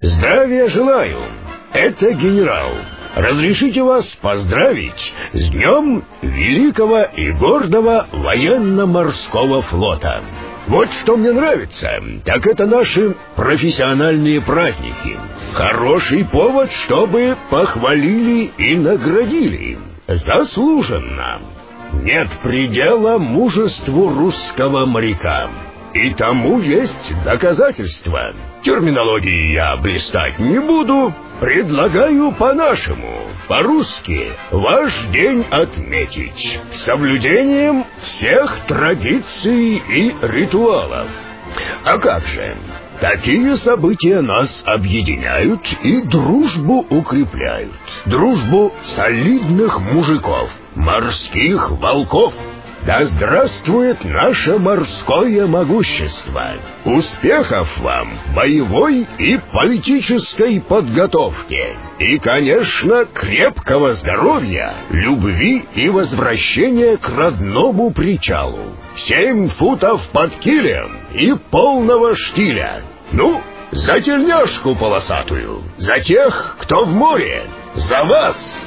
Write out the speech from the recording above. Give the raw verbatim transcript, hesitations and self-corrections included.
Здравия желаю. Это генерал. Разрешите вас поздравить с Днем Великого и Гордого Военно-Морского Флота. Вот что мне нравится, так это наши профессиональные праздники. Хороший повод, чтобы похвалили и наградили. Заслуженно. Нет предела мужеству русского моряка. И тому есть доказательства. Терминологии я блистать не буду. Предлагаю по-нашему, по-русски, ваш день отметить с соблюдением всех традиций и ритуалов. А как же? Такие события нас объединяют и дружбу укрепляют. Дружбу солидных мужиков, морских волков. Да здравствует наше морское могущество! Успехов вам в боевой и политической подготовке! И, конечно, крепкого здоровья, любви и возвращения к родному причалу! Семь футов под килем и полного штиля! Ну, за тельняшку полосатую! За тех, кто в море! За вас!